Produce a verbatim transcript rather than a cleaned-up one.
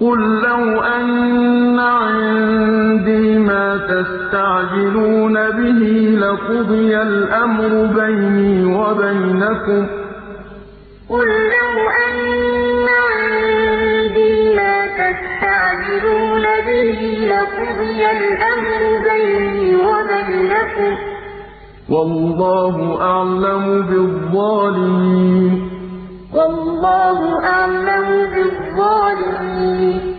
قُل لَّوْ أَنَّ عِندِي مَا تَسْتَعْجِلُونَ بِهِ لَقُضِيَ الْأَمْرُ بَيْنِي وَبَيْنَكُمْ ۗ قُل لَّوْ أَنَّ عِندِي مَا تَسْتَعْجِلُونَ بِهِ لَقُضِيَ الْأَمْرُ بَيْنِي وَبَيْنَكُمْ ۗ وَاللَّهُ أَعْلَمُ بِالظَّالِمِينَ وَاللَّهُ أَعْلَمُ بِالظَّالِمِينَ